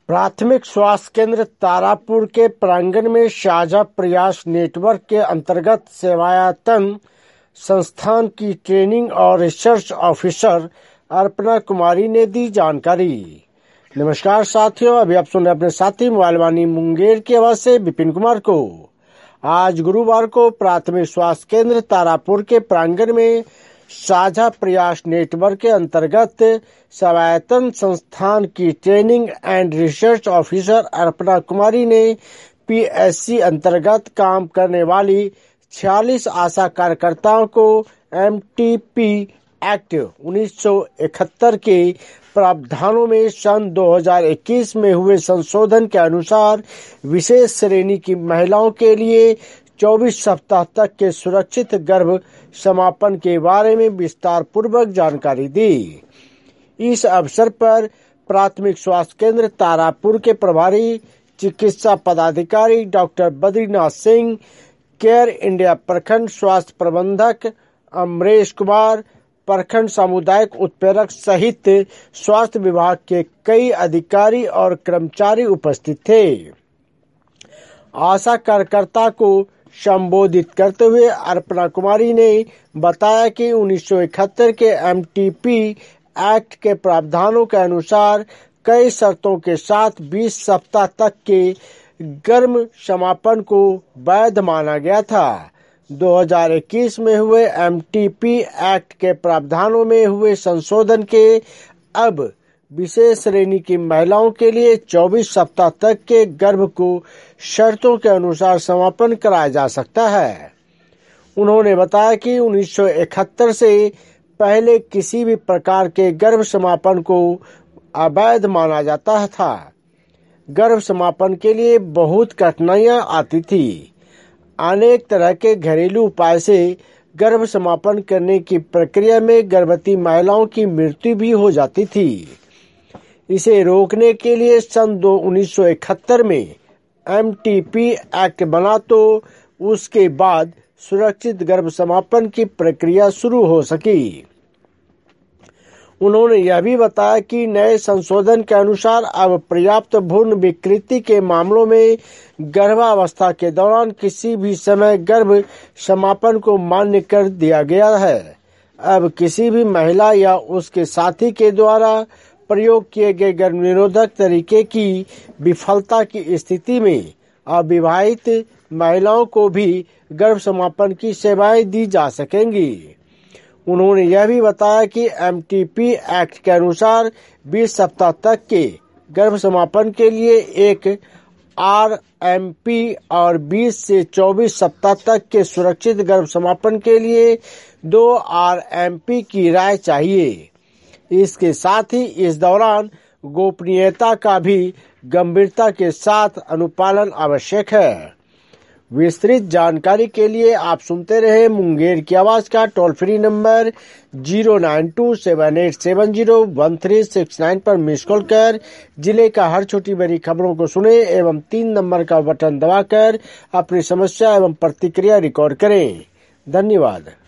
प्राथमिक स्वास्थ्य केंद्र तारापुर के प्रांगण में साझा प्रयास नेटवर्क के अंतर्गत सेवायतन संस्थान की ट्रेनिंग और रिसर्च ऑफिसर अर्पणा कुमारी ने दी जानकारी। नमस्कार साथियों, अभी आप सुन रहे अपने साथी मोबाइल वाणी मुंगेर की आवाज से विपिन कुमार को। आज गुरुवार को प्राथमिक स्वास्थ्य केंद्र तारापुर के प्रांगण में साझा प्रयास नेटवर्क के अंतर्गत सेवायतन संस्थान की training and research officer Arpana Kumari ने पीएससी अंतर्गत काम करने वाली 46 आशा कार्यकर्ताओं को एमटीपी एक्ट 1971 के प्रावधानों में सन 2021 में हुए संशोधन के अनुसार विशेष श्रेणी की महिलाओं के लिए 24 सप्ताह तक के सुरक्षित गर्भ समापन के बारे में विस्तार पूर्वक जानकारी दी। इस अवसर पर प्राथमिक स्वास्थ्य केंद्र तारापुर के प्रभारी चिकित्सा पदाधिकारी doctor Badrinath Singh, care India प्रखंड स्वास्थ्य प्रबंधक अमरेश कुमार, प्रखंड सामुदायिक उत्प्रेरक सहित स्वास्थ्य विभाग के कई अधिकारी और कर्मचारी उपस्थित थे। आशा कार्यकर्ता को संबोधित करते हुए अर्पणा कुमारी ने बताया कि 1971 के एमटीपी एक्ट के प्रावधानों के अनुसार कई शर्तों के साथ 20 सप्ताह तक के गर्भ समापन को वैध माना गया था। 2021 में हुए एमटीपी एक्ट के प्रावधानों में हुए संशोधन के अब विशेष श्रेणी की महिलाओं के लिए 24 सप्ताह तक के गर्भ को शर्तों के अनुसार समापन कराया जा सकता है। उन्होंने बताया कि 1971 से पहले किसी भी प्रकार के गर्भ समापन को अवैध माना जाता था। गर्भ समापन के लिए बहुत कठिनाइयां आती थी। अनेक तरह के घरेलू उपाय से गर्भ समापन करने की प्रक्रिया में गर्भवती महिलाओं की मृत्यु भी हो जाती थी। इसे रोकने के लिए सन 1971 में एमटीपी एक्ट बना तो उसके बाद सुरक्षित गर्भ समापन की प्रक्रिया शुरू हो सकी। उन्होंने यह भी बताया कि नए संशोधन के अनुसार अब पर्याप्त भ्रूण विकृति के मामलों में गर्भावस्था के दौरान किसी भी समय गर्भ समापन को मान्य कर दिया गया है। अब किसी भी महिला या उसके साथी के द्वारा प्रयोग किए गए गर्भ निरोधक तरीके की विफलता की स्थिति में अविवाहित महिलाओं को भी गर्भ समापन की सेवाएं दी जा सकेंगी। उन्होंने यह भी बताया कि एमटीपी एक्ट के अनुसार 20 सप्ताह तक के गर्भ समापन के लिए एक आरएमपी और 20 से 24 सप्ताह तक के सुरक्षित गर्भ समापन के लिए 2 आरएमपी की राय चाहिए। इसके साथ ही इस दौरान गोपनीयता का भी गंभीरता के साथ अनुपालन आवश्यक है। विस्तृत जानकारी के लिए आप सुनते रहे मुंगेर की आवाज का टोल फ्री नंबर 09278701369 पर मिस कॉल कर जिले का हर छोटी बड़ी खबरों को सुने एवं 3 नंबर का बटन दबाकर अपनी समस्या एवं प्रतिक्रिया रिकॉर्ड करें। धन्यवाद।